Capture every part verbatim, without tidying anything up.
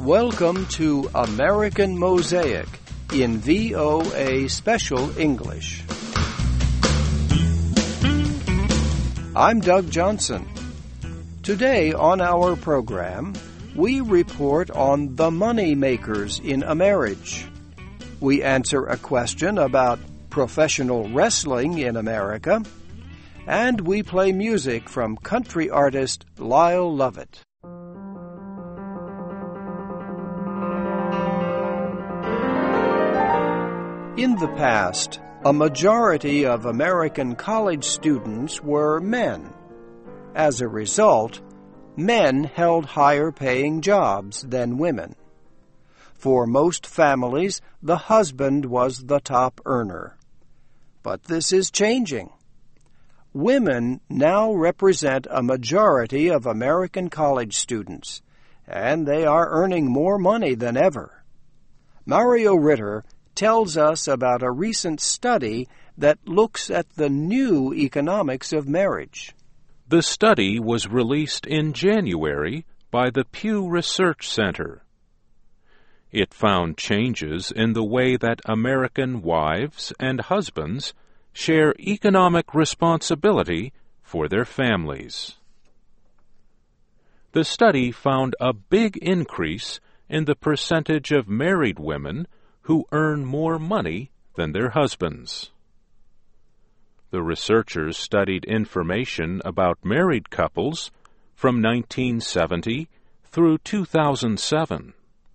Welcome to American Mosaic in V O A Special English. I'm Doug Johnson. Today on our program, we report on the money makers in a marriage. We answer a question about professional wrestling in America, and we play music from country artist Lyle Lovett. In the past, a majority of American college students were men. As a result, men held higher-paying jobs than women. For most families, the husband was the top earner. But this is changing. Women now represent a majority of American college students, and they are earning more money than ever. Mario Ritter tells us about a recent study that looks at the new economics of marriage. The study was released in January by the Pew Research Center. It found changes in the way that American wives and husbands share economic responsibility for their families. The study found a big increase in the percentage of married women who earn more money than their husbands. The researchers studied information about married couples from nineteen seventy through two thousand seven.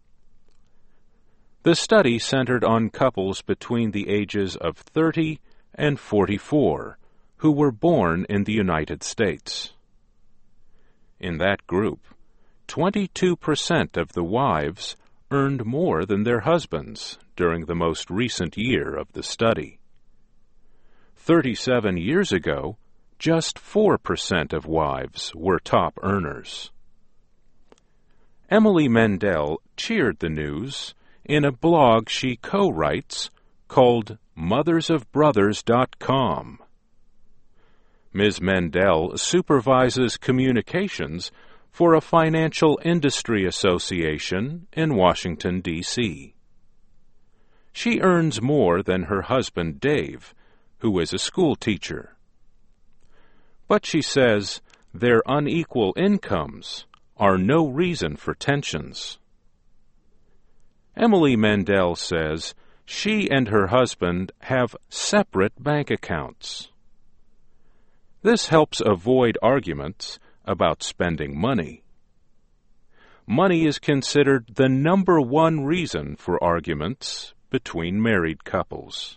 The study centered on couples between the ages of thirty and forty-four who were born in the United States. In that group, twenty-two percent of the wives earned more than their husbands during the most recent year of the study. Thirty-seven years ago, just four percent of wives were top earners. Emily Mendel cheered the news in a blog she co-writes called mothers of brothers dot com. Miz Mendel supervises communications for a financial industry association in Washington, D C She earns more than her husband, Dave, who is a school teacher. But she says their unequal incomes are no reason for tensions. Emily Mendel says she and her husband have separate bank accounts. This helps avoid arguments about spending money. Money is considered the number one reason for arguments between married couples.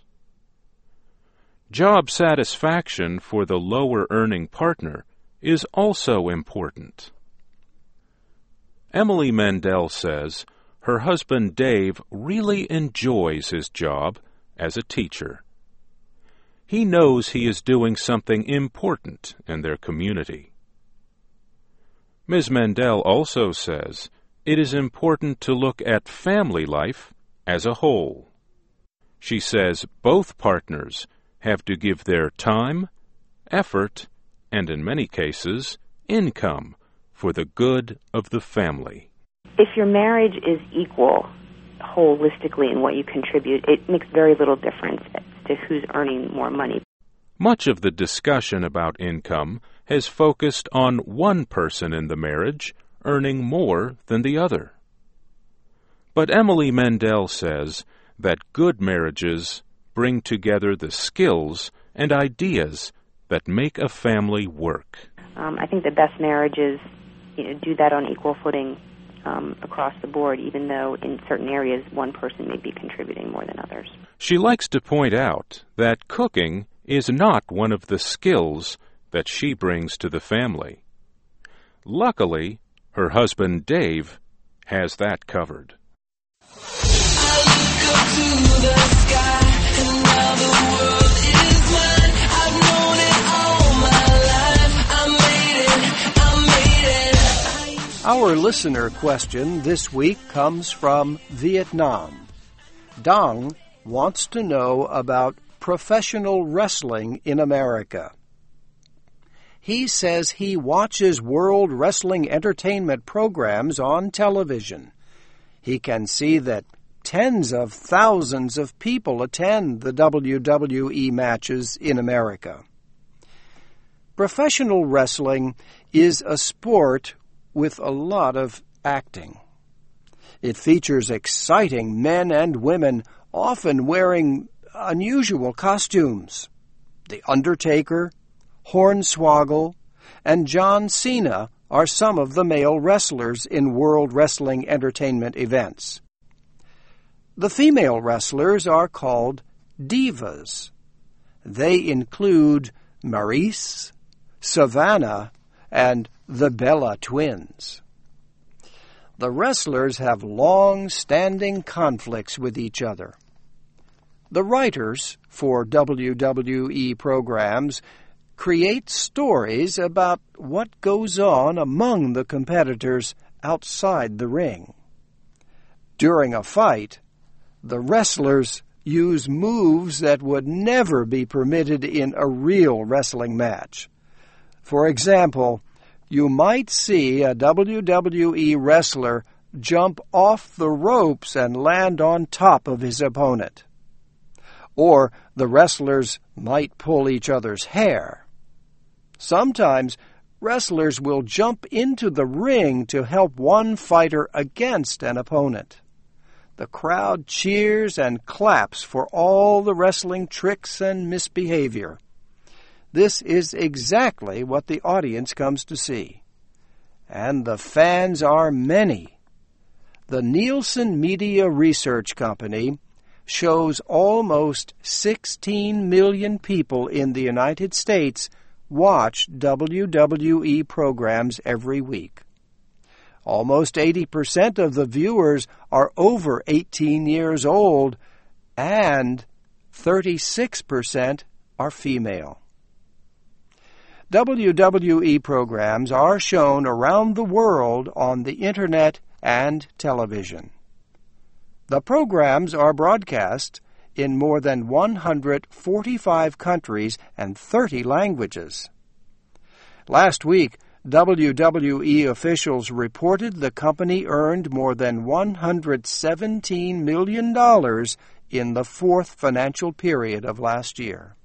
Job satisfaction for the lower-earning partner is also important. Emily Mendel says her husband Dave really enjoys his job as a teacher. He knows he is doing something important in their community. Miz Mendel also says it is important to look at family life as a whole. She says both partners have to give their time, effort, and in many cases, income for the good of the family. If your marriage is equal holistically in what you contribute, it makes very little difference as to who's earning more money. Much of the discussion about income has focused on one person in the marriage earning more than the other. But Emily Mendel says that good marriages bring together the skills and ideas that make a family work. Um, I think the best marriages, you know, do that on equal footing um, across the board, even though in certain areas one person may be contributing more than others. She likes to point out that cooking is not one of the skills that she brings to the family. Luckily, her husband Dave has that covered. I look up to the sky, and now the world is mine. I've known it all my life. I made it, I made it. Our listener question this week comes from Vietnam. Dong wants to know about professional wrestling in America. He says he watches World Wrestling Entertainment programs on television. He can see that tens of thousands of people attend the W W E matches in America. Professional wrestling is a sport with a lot of acting. It features exciting men and women, often wearing unusual costumes. The Undertaker, Hornswoggle, and John Cena are some of the male wrestlers in World Wrestling Entertainment events. The female wrestlers are called divas. They include Maryse, Savannah, and the Bella Twins. The wrestlers have long-standing conflicts with each other. The writers for W W E programs create stories about what goes on among the competitors outside the ring. During a fight, the wrestlers use moves that would never be permitted in a real wrestling match. For example, you might see a W W E wrestler jump off the ropes and land on top of his opponent. Or the wrestlers might pull each other's hair. Sometimes wrestlers will jump into the ring to help one fighter against an opponent. The crowd cheers and claps for all the wrestling tricks and misbehavior. This is exactly what the audience comes to see. And the fans are many. The Nielsen Media Research Company shows almost sixteen million people in the United States watch W W E programs every week. Almost eighty percent of the viewers are over eighteen years old, and thirty-six percent are female. W W E programs are shown around the world on the Internet and television. The programs are broadcast in more than one hundred forty-five countries and thirty languages. Last week, W W E officials reported the company earned more than one hundred seventeen million dollars in the fourth financial period of last year.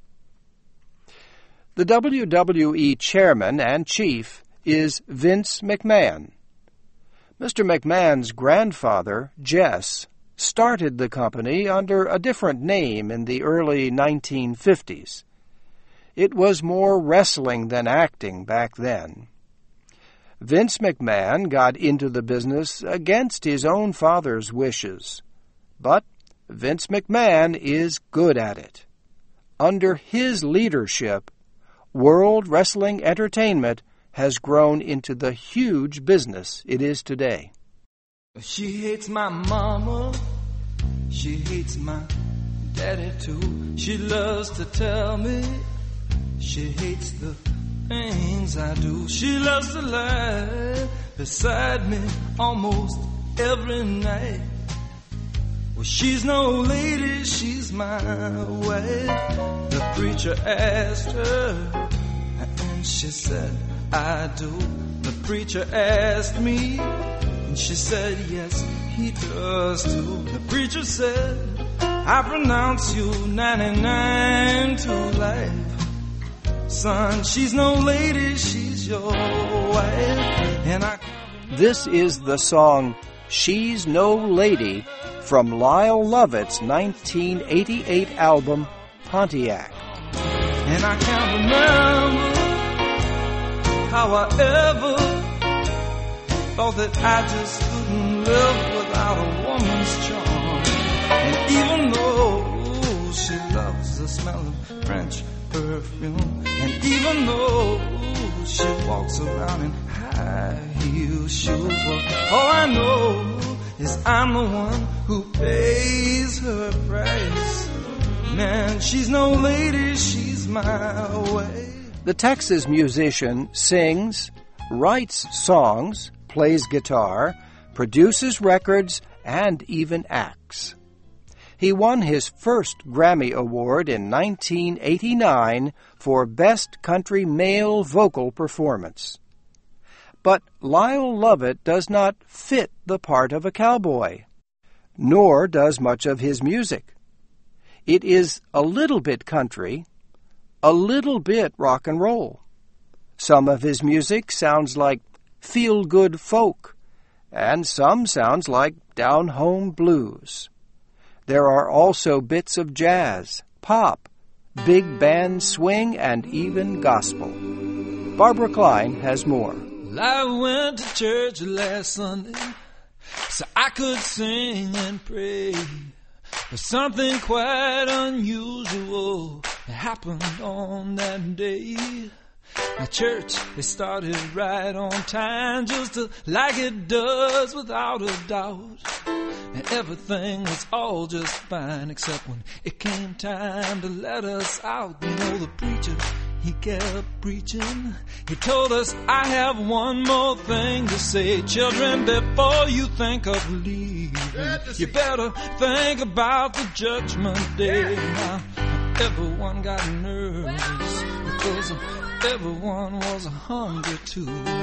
The W W E chairman and chief is Vince McMahon. Mister McMahon's grandfather, Jess, started the company under a different name in the early nineteen fifties. It was more wrestling than acting back then. Vince McMahon got into the business against his own father's wishes, but Vince McMahon is good at it. Under his leadership, World Wrestling Entertainment has grown into the huge business it is today. She hates my mama, she hates my daddy too. She loves to tell me she hates the things I do. She loves to lie beside me almost every night. Well, she's no lady, she's my wife. The preacher asked her, and she said, I do. The preacher asked me, and she said, yes, he does too. The preacher said, I pronounce you ninety-nine to life. Son, she's no lady, she's your wife. And I... This is the song She's No Lady from Lyle Lovett's nineteen eighty-eight album, Pontiac. And I can't remember how I ever thought that I just couldn't live without a woman's charm. And even though she loves the smell of French perfume, and even though she walks around in high heel shoes, well, all I know is I'm the one who pays her price. Man, she's no lady, she's my way. The Texas musician sings, writes songs, plays guitar, produces records, and even acts. He won his first Grammy Award in nineteen eighty-nine for Best Country Male Vocal Performance. But Lyle Lovett does not fit the part of a cowboy. nor does much of his music. It is a little bit country, a little bit rock and roll. Some of his music sounds like feel-good folk, and some sounds like down-home blues. There are also bits of jazz, pop, big band swing, and even gospel. Barbara Klein has more. Well, I went to church last Sunday so I could sing and pray. But something quite unusual happened on that day. My church, they started right on time, just like it does without a doubt. And everything was all just fine, except when it came time to let us out. You know, the preacher, he kept preaching. He told us, I have one more thing to say. Children, before you think of leaving, you better think about the judgment day. Now, everyone got nervous because everyone was hungry too.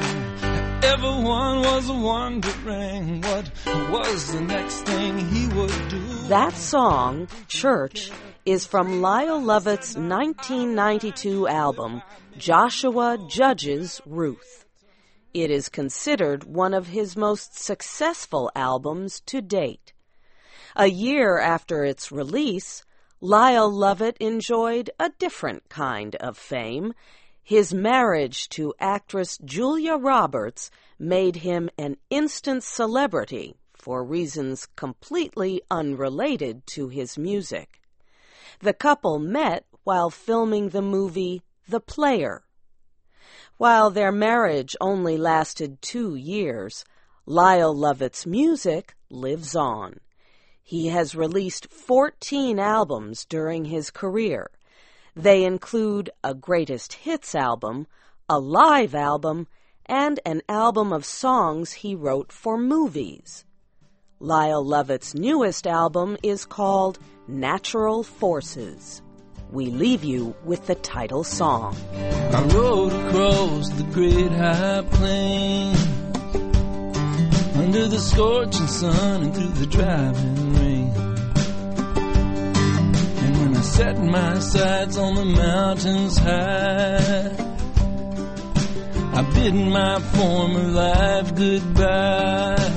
Everyone was wondering what was the next thing he would do. That song, Church, is from Lyle Lovett's nineteen ninety-two album, Joshua Judges Ruth. It is considered one of his most successful albums to date. A year after its release, Lyle Lovett enjoyed a different kind of fame. His marriage to actress Julia Roberts made him an instant celebrity for reasons completely unrelated to his music. The couple met while filming the movie The Player. While their marriage only lasted two years, Lyle Lovett's music lives on. He has released fourteen albums during his career. They include a greatest hits album, a live album, and an album of songs he wrote for movies. Lyle Lovett's newest album is called Natural Forces. We leave you with the title song. I rode across the great high plain, under the scorching sun and through the driving rain. And when I set my sights on the mountains high, I bid my former life goodbye.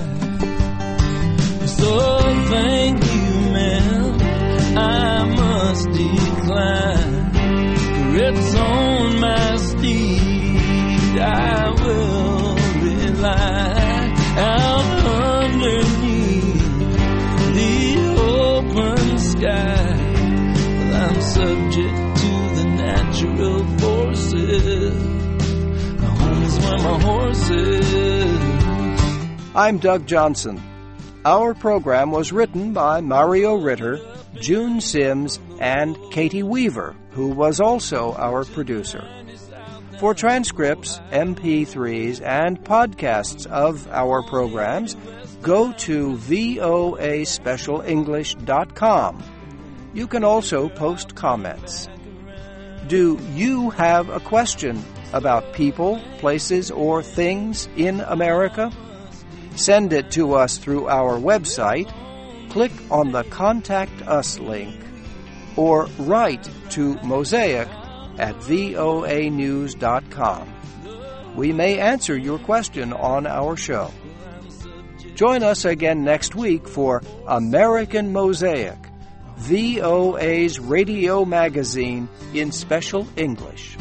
So thank you, ma'am, I must decline, for it's on my steed I will rely. Out underneath the open sky, well, I'm subject to the natural forces. Home is where my horse is. I'm Doug Johnson. Our program was written by Mario Ritter, June Sims, and Katie Weaver, who was also our producer. For transcripts, M P threes, and podcasts of our programs, go to voa special english dot com. You can also post comments. Do you have a question about people, places, or things in America? Send it to us through our website, click on the Contact Us link, or write to Mosaic at voa news dot com. We may answer your question on our show. Join us again next week for American Mosaic, V O A's radio magazine in special English.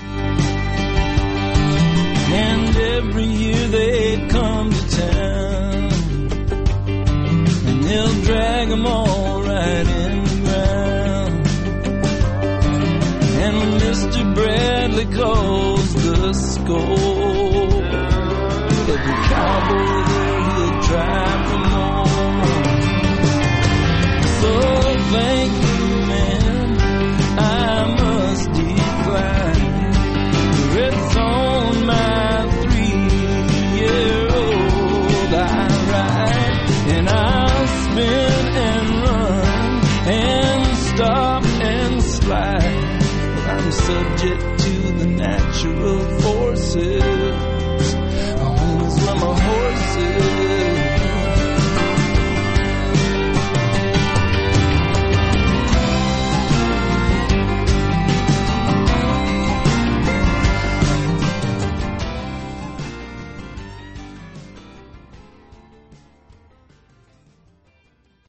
And every year they'd come to town, and they'll drag them all right in the ground. And when Mister Bradley calls the score, every cowboy there, he'll try for more. So thank you, man, I must decline, for it's on my three-year-old I ride, and I'll spin and run and stop and slide. I'm subject to the natural forces.